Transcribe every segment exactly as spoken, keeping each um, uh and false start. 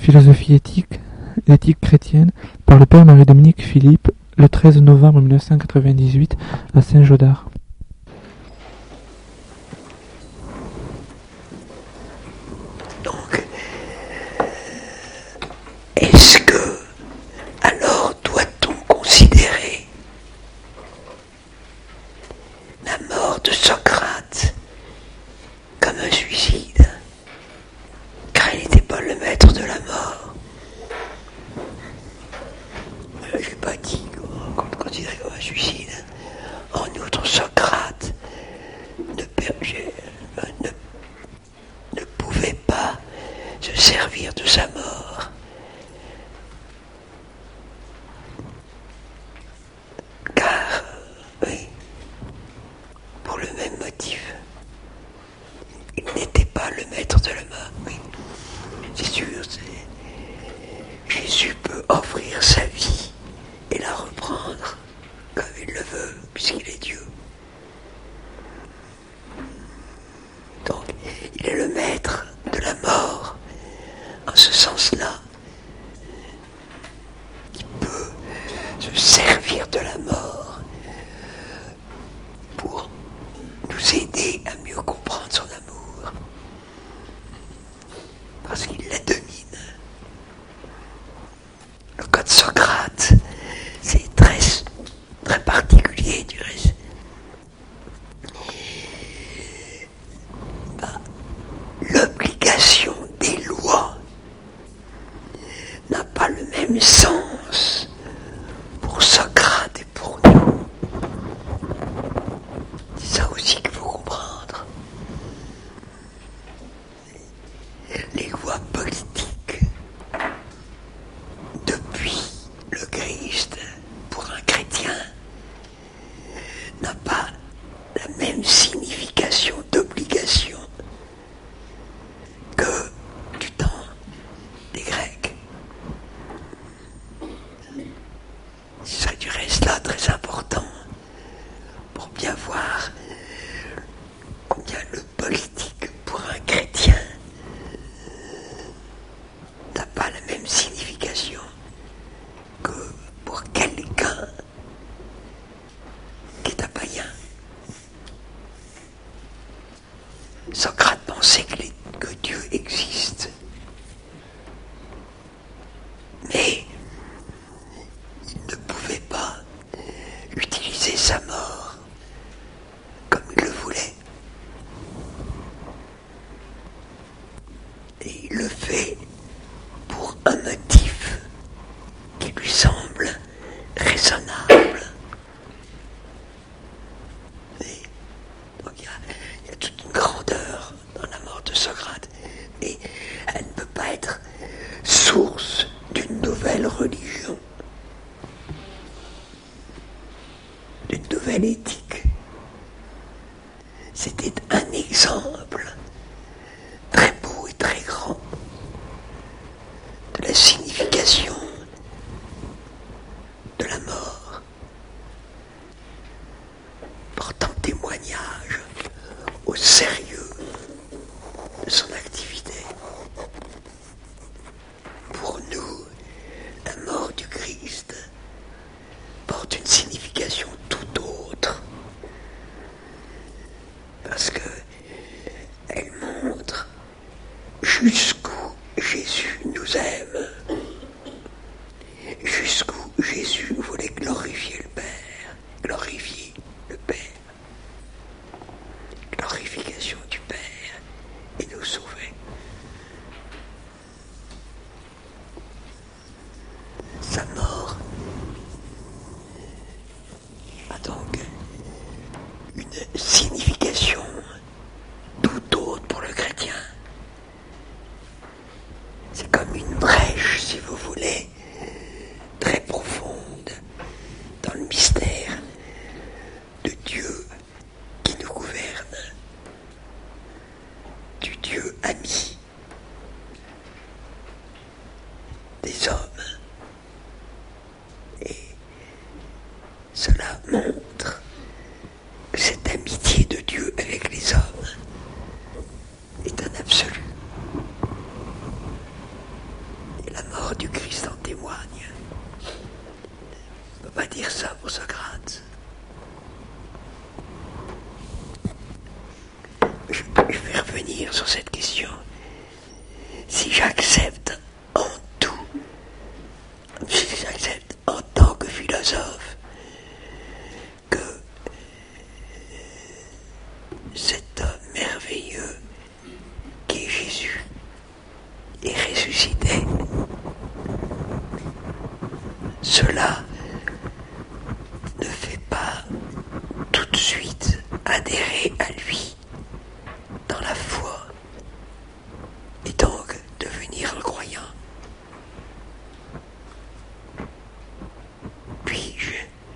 Philosophie éthique, l'éthique chrétienne, par le père Marie-Dominique Philippe, le treize novembre mille neuf cent quatre-vingt-dix-huit à Saint-Gaudard. Donc, est-ce que, alors, doit-on considérer la mort de Socrate comme un suicide, car il n'était pas le maître de la mort? Je n'ai pas dit qu'on le considérait comme un suicide. En outre, Socrate ne, ne, ne pouvait pas se servir de sa mort. Car, oui, pour le même motif, il n'était pas le maître de la mort. Oui, c'est sûr, c'est... Jésus peut offrir sa vie et la reprendre comme il le veut, puisqu'il est Dieu. Donc, il est le maître de la mort. En ce sens-là, il peut se servir de la mort pour nous aider à mieux comprendre son amour, parce qu'il la domine. Le cas de Socrate, c'est très, très particulier du reste. Bah, l'obligation des lois n'a pas le même sens pour Socrate et pour nous. C'est ça aussi qu'il faut comprendre. Les lois politiques, depuis le Christ, pour un chrétien, n'a pas la même signification d'obligation que du temps des Grecs. C'est ça du reste là très important pour bien voir combien le politique pour un chrétien n'a pas la même signification que pour quelqu'un qui est un païen. Socrate pensait que, les, que Dieu existe, mais il ne pouvait pas utiliser sa mort comme il le voulait. Et il le fait pour un motif qui lui semble raisonnable. Et donc il y, y a toute une grandeur dans la mort de Socrate, et elle ne peut pas être source d'une nouvelle religion, d'une nouvelle éthique. C'était un exemple très beau et très grand de la signification de la mort, portant témoignage au sérieux de son activité. Pour nous, la mort du Christ porte une signification tout autre, parce que elle montre jusqu'où Jésus nous aime, jusqu'où Jésus voulait glorifier le Père, glorifier le Père, glorification du Père et nous sauver. Sa mort a donc une signification tout autre pour le chrétien. C'est comme une brèche, si vous voulez, très profonde dans le mystère de Dieu qui nous gouverne, du Dieu ami des hommes. Et cela montre que cette amitié de Dieu avec les hommes est un absolu. La mort du Christ en témoigne. On ne peut pas dire ça pour Socrate. Je, je vais revenir sur cette question. Si j'accepte en tout, si j'accepte en tant que philosophe que cet homme merveilleux qui est Jésus est ressuscité, cela ne fait pas tout de suite adhérer à lui dans la foi et donc devenir un croyant. Puis-je,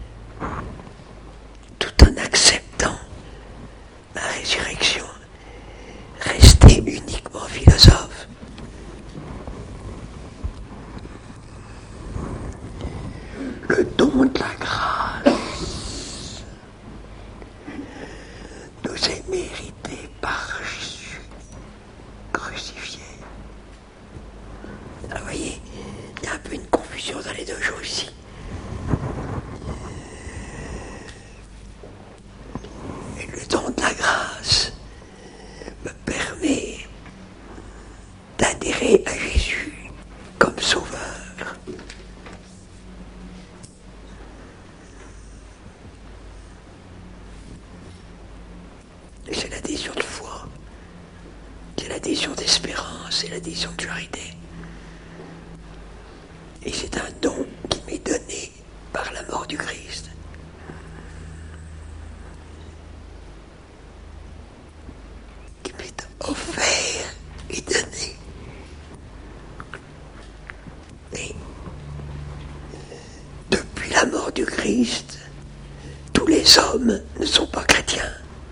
tout en acceptant ma résurrection, rester uniquement philosophe? Le don de la grâce nous est mérité par Jésus crucifié. Alors, vous voyez, il y a un peu une confusion dans les deux choses ici. Et le don de la grâce me permet d'adhérer à Jésus comme sauveur. Et c'est l'adhésion de foi, c'est l'adhésion d'espérance, c'est l'adhésion de charité. Et c'est un don qui m'est donné par la mort du Christ. Qui m'est offert et donné. Et depuis la mort du Christ, tous les hommes ne sont pas chrétiens.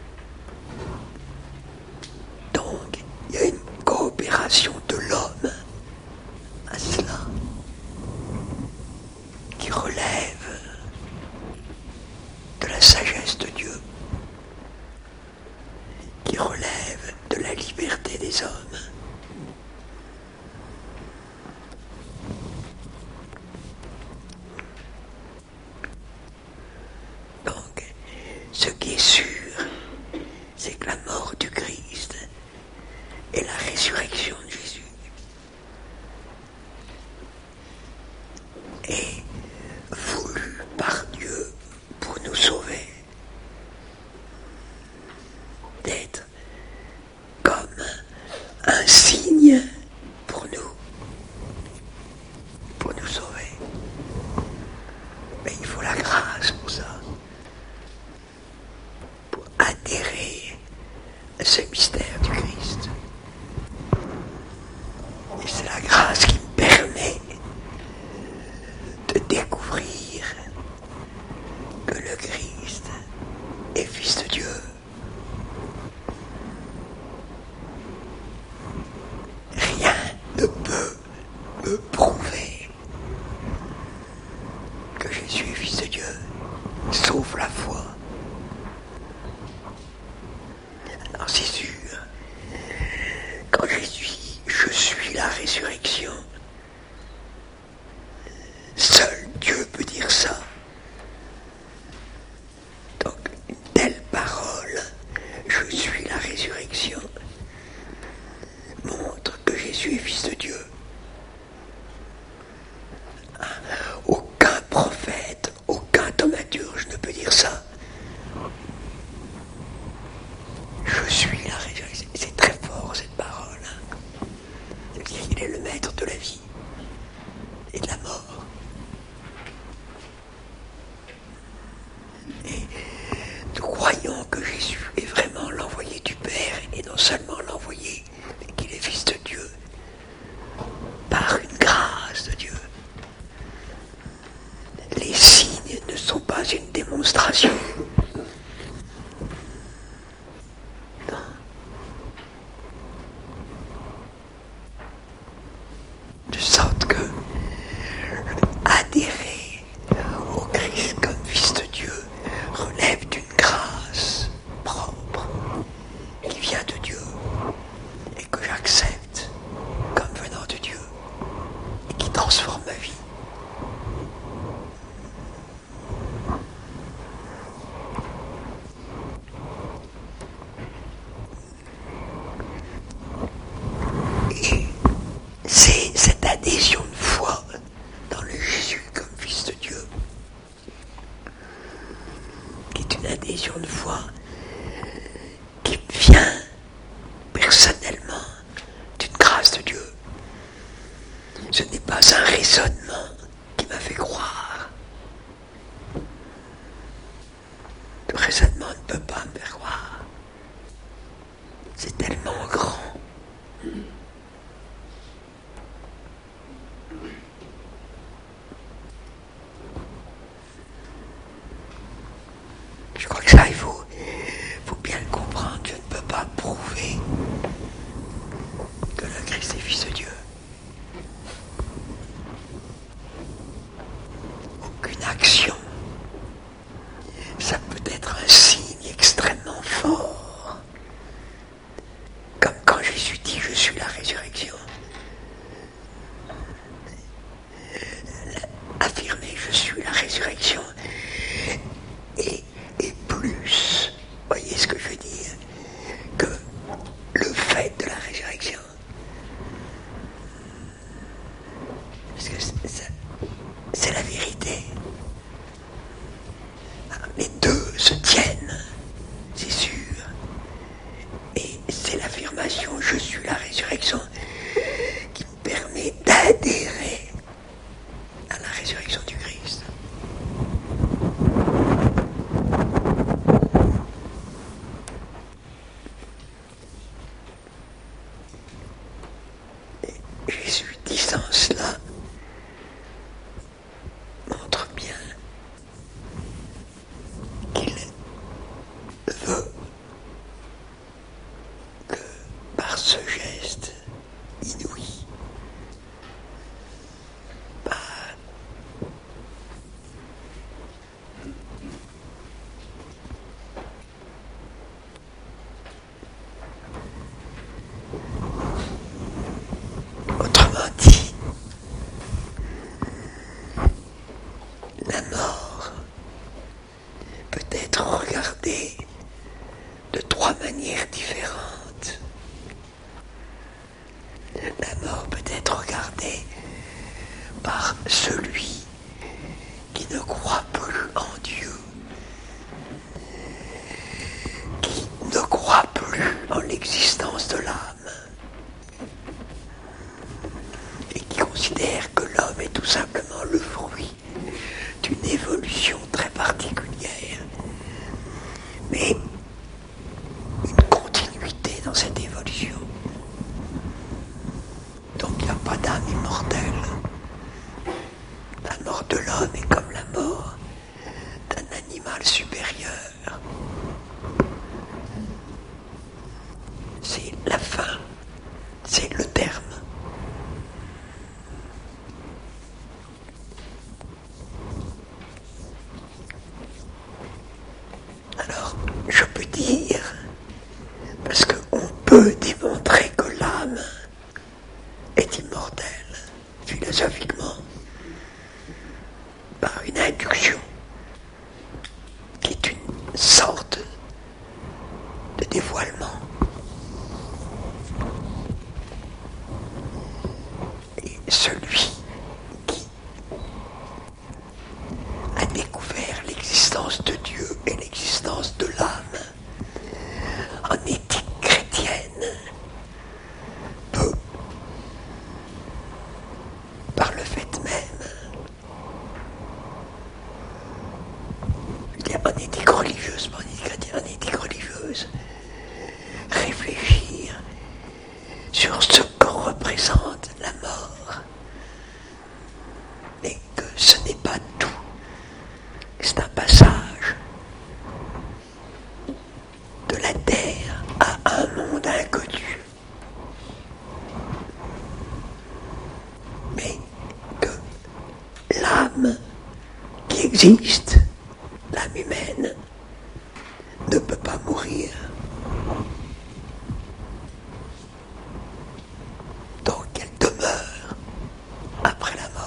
Donc, il y a une coopération de l'homme à cela qui relève de la sagesse de Dieu, qui relève de la liberté des hommes. Donc, ce qui est sûr, c'est que la mort du Christ et la résurrection de Jésus est voulue par Dieu pour nous sauver, d'être comme un signe pour nous, pour nous sauver. Mais il faut la grâce pour ça, pour adhérer à ce mystère du Christ. Et c'est la grâce qui me permet de transforme ma vie. Et c'est cette adhésion de foi dans le Jésus comme Fils de Dieu, qui est une adhésion de foi qui vient personnellement d'une grâce de Dieu. Ce n'est pas un raisonnement qui m'a fait croire. Le raisonnement ne peut pas me faire croire. C'est tellement grand. Je crois que ça, il faut, faut bien le comprendre. Je ne peux pas prouver que le Christ est Fils de Dieu. Aucune action. Ça peut être un signe extrêmement fort. Comme quand Jésus dit « Je suis la résurrection ». Affirmer « Je suis la résurrection » et, et plus, voyez ce que je veux dire, que le fait de la résurrection. Parce que c'est, c'est, c'est la vérité. Les deux se tiennent, c'est sûr. Et c'est l'affirmation « Je suis la résurrection » qui me permet d'adhérer à la résurrection du Christ. Et Jésus disant cela montre bien qu'il veut que par ce geste inouï, par autrement dit, la mort peut être regardée de trois manières différentes. La mort peut être regardée par celui qui ne croit plus en Dieu, qui ne croit plus en l'existence de l'âme, et qui considère que l'homme est tout simplement le fruit d'une évolution très particulière, mais une continuité dans cette évolution. Donc il n'y a pas d'âme immortelle. La mort de l'homme est comme la mort d'un animal supérieur. C'est la fin, c'est le terme. Alors, je peux dire, parce qu'on peut démontrer que l'âme est immortelle, philosophiquement, par une induction, qui est une sorte de dévoilement. Et celui qui a découvert l'existence de Dieu et l'existence de l'âme en éthique chrétienne peut, par le fait même, en éthique religieuse, pas en éthique chrétienne, en éthique religieuse, réfléchir sur ce que représente la mort, et que ce n'est pas tout, c'est un passage de la terre à un monde inconnu, mais que l'âme qui existe, l'âme humaine, ne peut pas mourir. Donc elle demeure après la mort.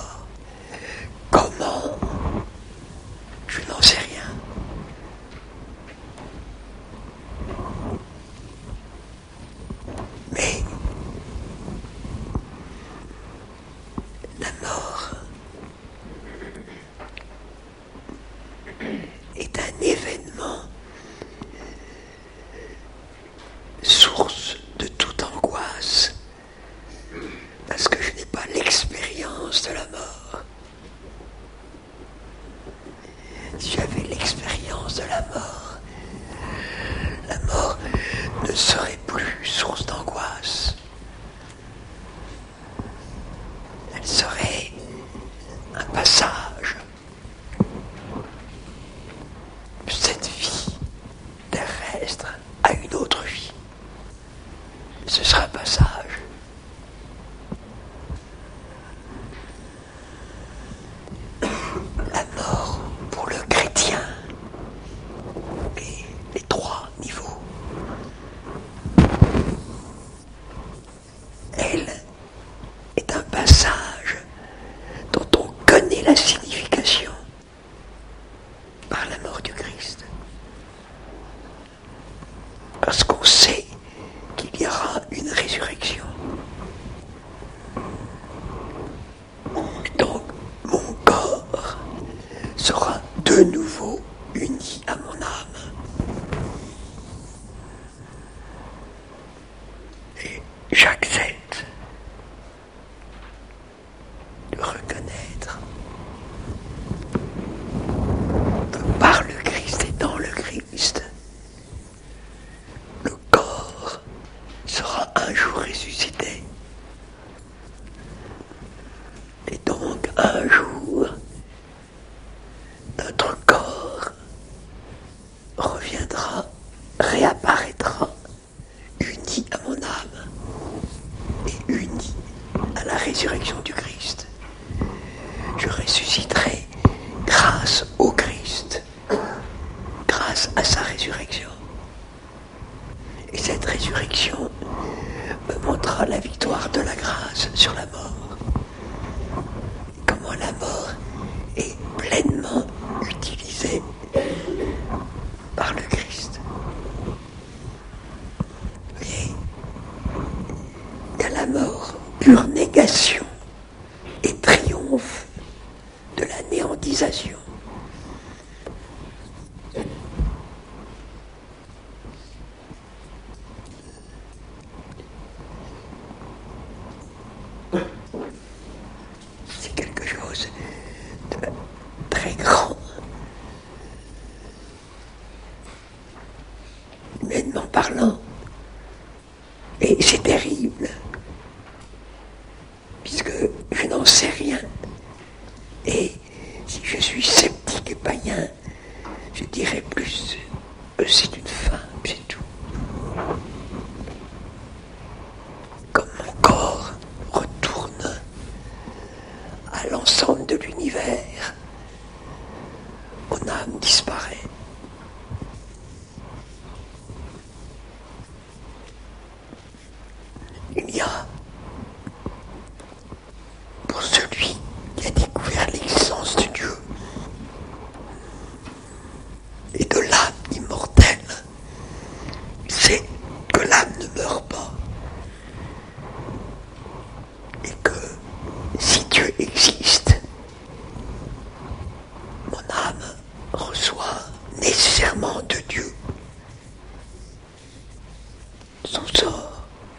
Donc, mon corps sera de nouveau uni à mon âme. Et j'accepte de reconnaître que par le Christ et dans le Christ, le corps sera un jour ressuscité. Et donc, un jour, notre corps reviendra, réapparaîtra, uni à mon âme et uni à la résurrection du Christ. Je ressusciterai grâce au Christ, grâce à sa résurrection. Et cette résurrection me montrera la victoire de la grâce sur la mort. Comment la mort est pleinement utilisée par le Christ. Vous voyez, il y a la mort, pure négation et triomphe de la néantisation. C'est quelque chose de très grand. Humainement parlant. Et c'est terrible. Puisque je n'en sais rien. Et si je suis sceptique et païen, je dirais plus, euh, c'est une fin, c'est tout. Comme mon corps retourne à l'ensemble de l'univers, mon âme disparaît. Il y a, pour celui qui a découvert l'existence de Dieu et de l'âme immortelle, c'est que l'âme ne meurt pas. Et que si Dieu existe, mon âme reçoit nécessairement de Dieu son sort.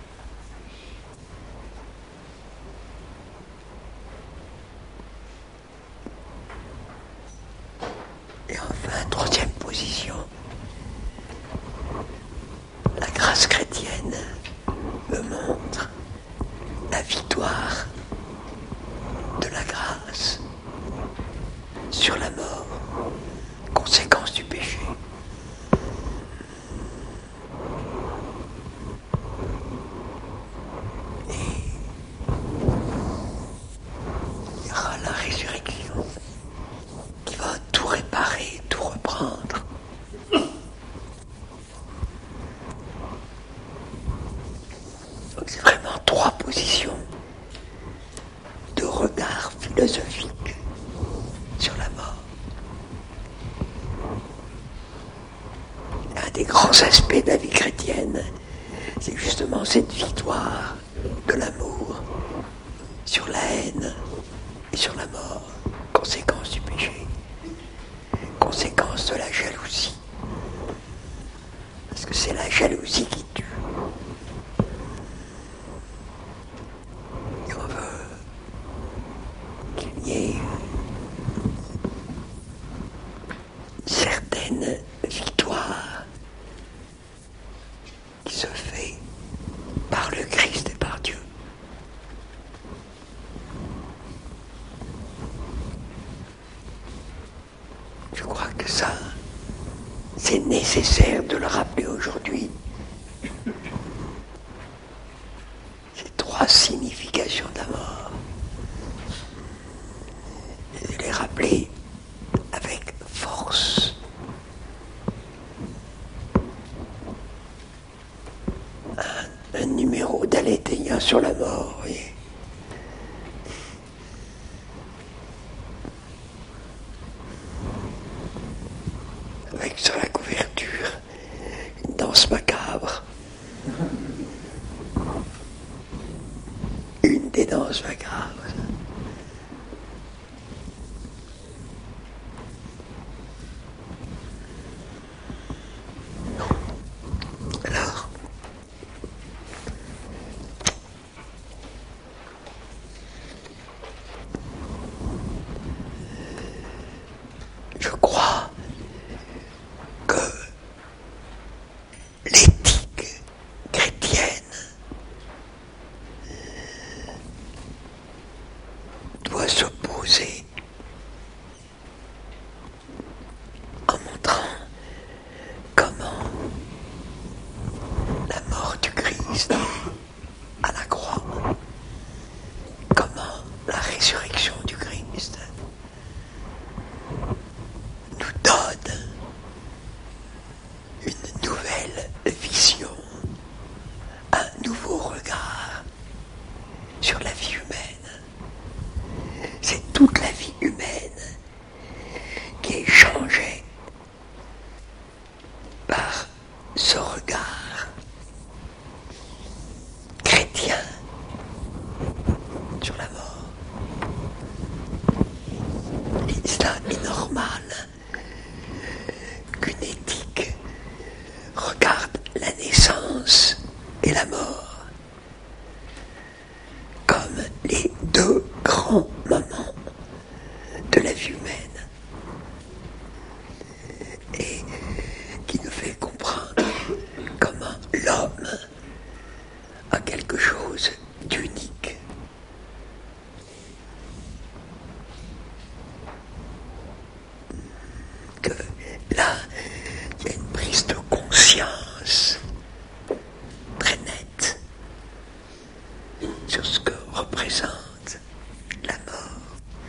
Et enfin, troisième position, la grâce chrétienne me montre la victoire de la grâce sur la mort, conséquence du péché. Et il y aura la résurrection qui va tout réparer, tout reprendre. Donc c'est vraiment trois positions de regard philosophique sur la mort. Un des grands aspects de la vie chrétienne, c'est justement cette victoire de l'amour sur la haine et sur la mort, conséquence du péché, conséquence de la jalousie. Parce que c'est la jalousie qui tue. Et on veut qu'il y ait une certaine victoire qui se fait par le Christ et par Dieu. Je crois que ça, c'est nécessaire de le rappeler aujourd'hui. Ces trois significations de la mort. Et de les rappeler avec force. Un, un numéro d'Aléthien sur la mort, vous voyez. Avec sur la couverture une danse macabre. Une des danses macabres. résurrection du Christ nous donne une nouvelle vision, un nouveau regard sur la vie humaine. C'est toute la vie humaine qui est changée par ce regard chrétien sur la mort. Et cela est normal qu'une éthique regarde la naissance et la mort comme les deux grands moments de la vie humaine, et qui nous fait comprendre comment l'homme a quelque chose d'unique. Que là, il y a une prise de conscience très nette sur ce que représente la mort.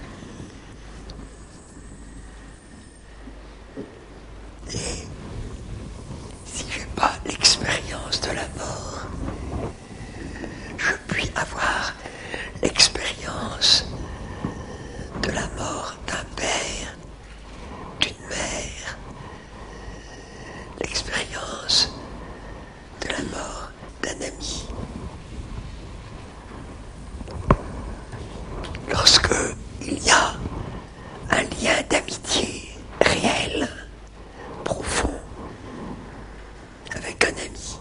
Et si j'ai pas l'expérience de la mort, je puis avoir l'expérience de la mort d'un père, d'une mère, l'expérience de la mort d'un ami. Lorsque il y a un lien d'amitié réel, profond, avec un ami,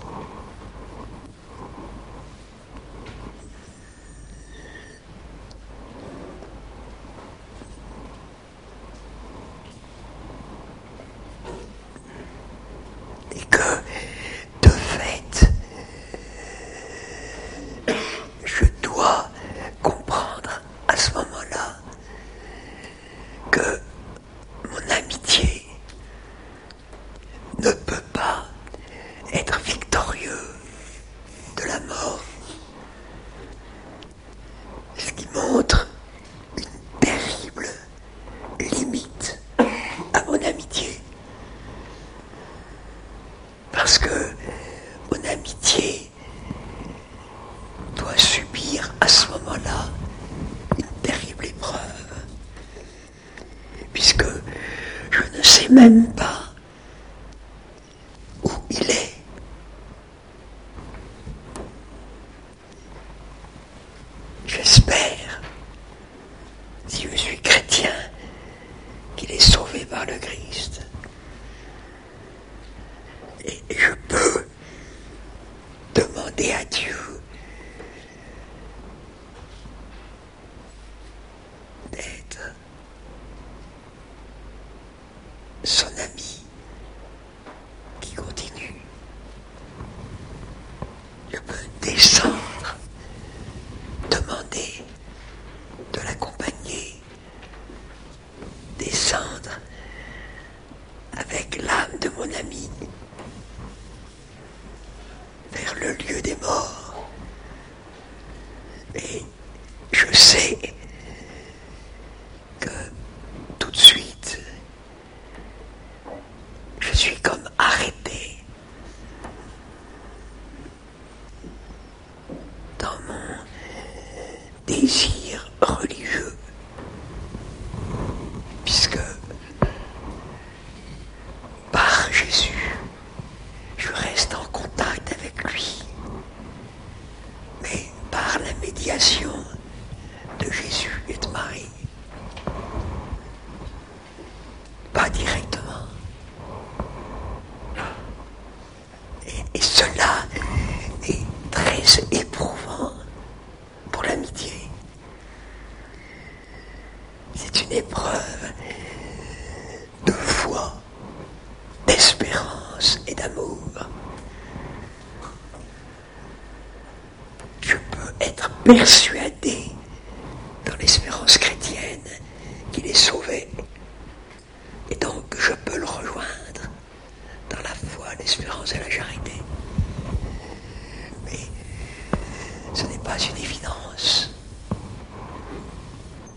et que, de fait, je dois comprendre à ce moment-là que mon amitié ne peut pas être victorieux de la mort, ce qui montre une terrible limite à mon amitié. Parce que mon amitié doit subir à ce moment-là une terrible épreuve, puisque je ne sais même pas où il est. J'espère, si je suis chrétien, qu'il est sauvé par le Christ. Et je peux demander à Dieu d'être son ami qui continue. Je peux descendre, demander de l'accompagner, descendre avec l'âme de mon ami vers le lieu des morts. Et je sais que tout de suite, je suis comme arrêté dans mon désir religieux, puisque par Jésus, je reste en contact avec lui, mais par la médiation de Jésus et de Marie, pas directement. Et, et cela est très éprouvant pour l'amitié. C'est une épreuve de foi, d'espérance et d'amour. Je peux être persuadé dans l'espérance chrétienne qu'il est sauvé. Et donc je peux le rejoindre dans la foi, l'espérance et la charité. Mais ce n'est pas une évidence.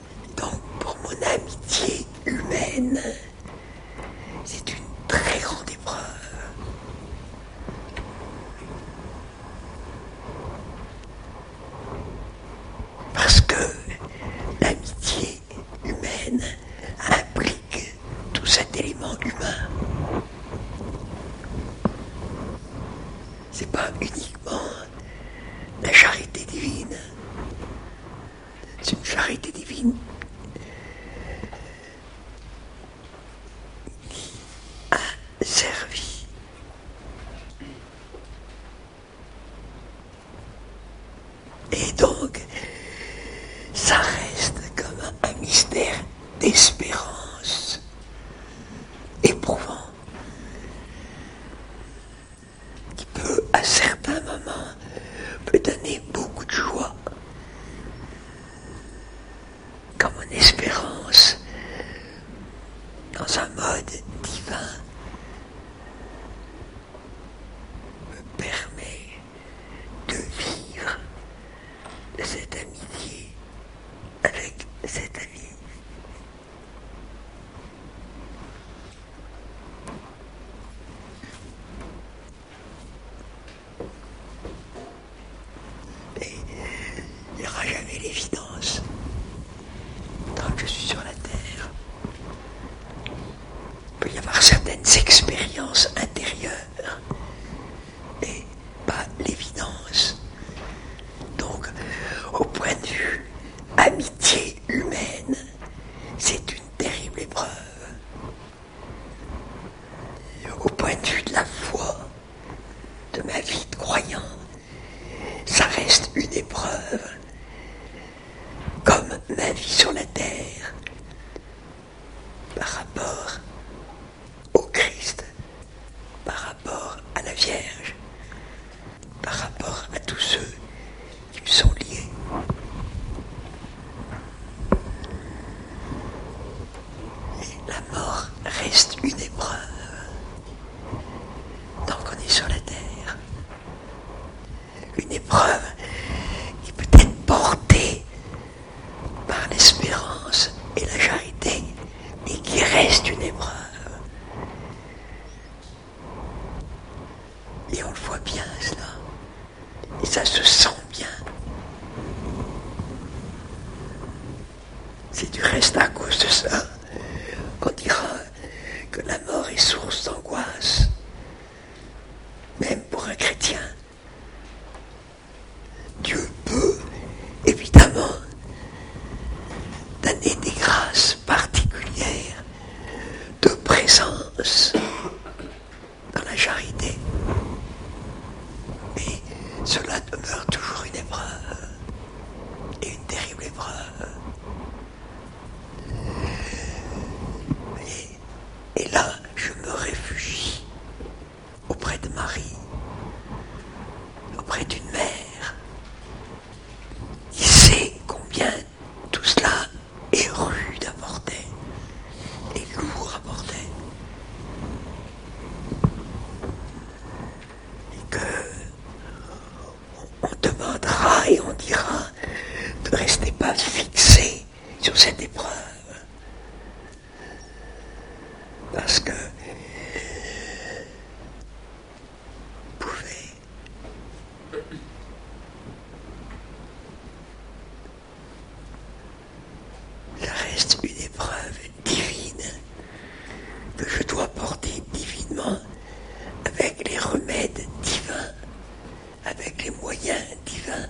humaine, c'est une très grande épreuve. Parce que l'amitié humaine implique tout cet élément humain. C'est pas uniquement la charité divine. C'est une charité divine qui a servi. Et donc, ça reste comme un mystère d'espérance éprouvant, qui peut, à certains moments, peut donner beaucoup de joie, comme une espérance dans un mode divin me permet de vivre de cette amitié avec cet ami. Et il n'y aura jamais l'évidence tant que je suis sur la terre. Il peut y avoir certaines expériences intérieures, mais pas l'évidence. Donc, au point de vue amitié humaine, c'est une terrible épreuve. Au point de vue de la foi, de ma vie de croyant, ça reste une épreuve, comme ma vie sur la terre, par rapport au Christ, par rapport à la Vierge, par rapport à tous ceux qui me sont liés. Et la mort reste une épreuve tant qu'on est sur la terre. Une épreuve qui peut être portée par l'espérance et la charité, mais qui reste une épreuve. Et on le voit bien, cela. Et ça se sent bien. C'est du reste à cause de ça qu'on dira que la mort est source d'angoisse, même pour un chrétien. Dieu peut, évidemment, donner des grâces particulières de présence dans la charité. Mais cela demeure toujours une épreuve, et une terrible épreuve. Et, et là, je me réfugie auprès de Marie, auprès d'une mère qui sait combien tout cela est rude à porter, et lourd à porter. Et que on demandera et on dira, ne restez pas fixés sur cette épreuve. Parce que vous pouvez ça reste une épreuve divine que je dois porter divinement, avec les remèdes divins, avec les moyens divins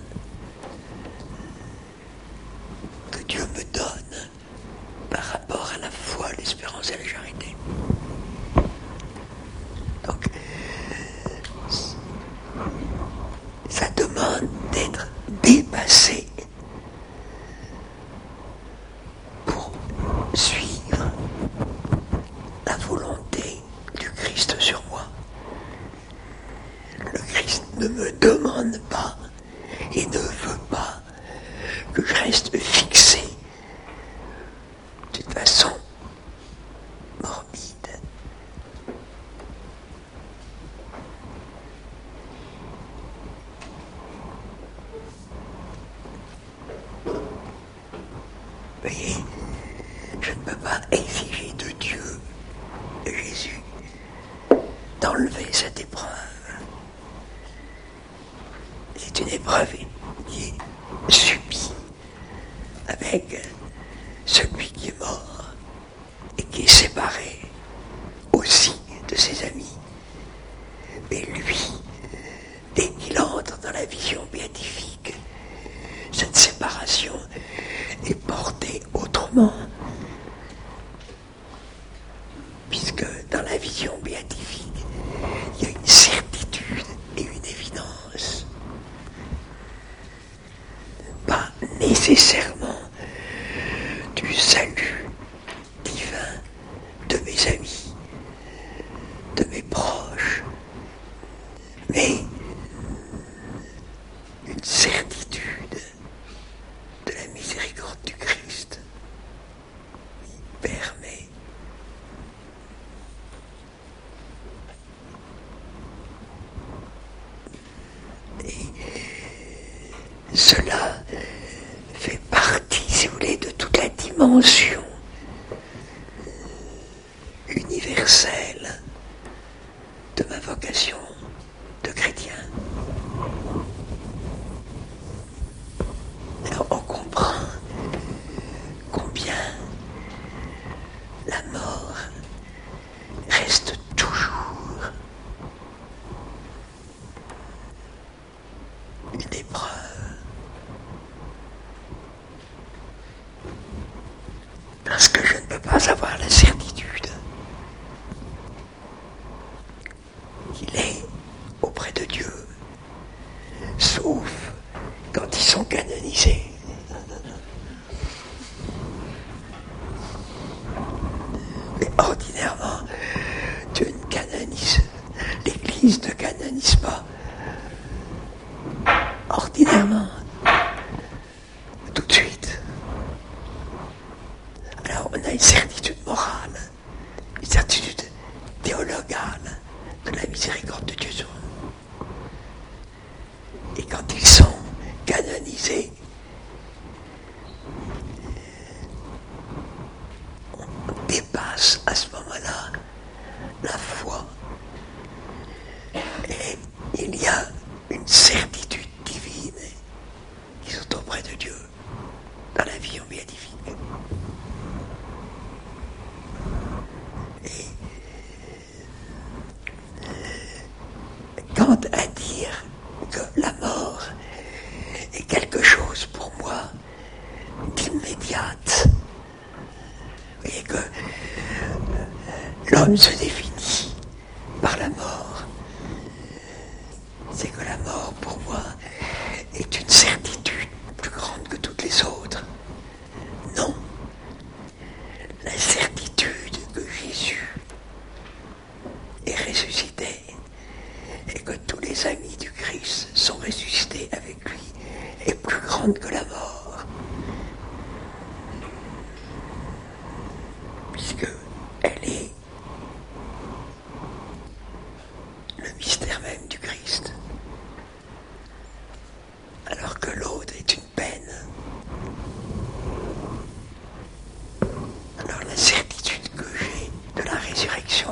que Dieu me donne par rapport à la foi, l'espérance et la charité. Donc, ça demande d'être dépassé pour suivre la volonté du Christ sur moi. Le Christ ne me demande pas et ne veut pas que je reste fixé d'une façon morbide. Vous voyez, je ne peux pas exiger de Dieu, de Jésus, d'enlever cette épreuve. C'est une épreuve qui est subie avec celui qui est mort et qui est séparé aussi de ses amis. Mais lui, dès qu'il entre dans la vision béatifique, cette séparation est portée autrement. Puisque dans la vision béatifique, il y a une certitude et une évidence. Pas nécessairement du salut divin de mes amis, de mes proches, mais une certitude de la miséricorde du Christ qui permet et cela fait partie, si vous voulez, de toute la dimension universelle de ma vocation de chrétien. Alors on comprend combien la mort reste toujours une épreuve. Parce que je ne peux pas avoir la certitude qu'il est auprès de Dieu, sauf quand ils sont canonisés. Mais ordinairement, Dieu ne canonise, l'Église ne canonise pas. Ordinairement, tout de suite. Alors on a une certitude morale, une certitude théologale de la miséricorde de Dieu sur nous. Et quand ils sont canonisés, on dépasse à ce moment-là la foi. Et il y a une certitude divine qui sont auprès de Dieu dans la vision béatifique. Et quant à dire que la mort est quelque chose pour moi d'immédiate, vous voyez que l'homme se définit par la mort, c'est que la mort pour moi est une certitude plus grande que toutes les autres. Non, la certitude que Jésus est ressuscité et que tous les amis du Christ sont ressuscités avec lui est plus grande que la mort, puisque elle est le mystère même du Christ, alors que l'autre est une peine. Alors la certitude que j'ai de la résurrection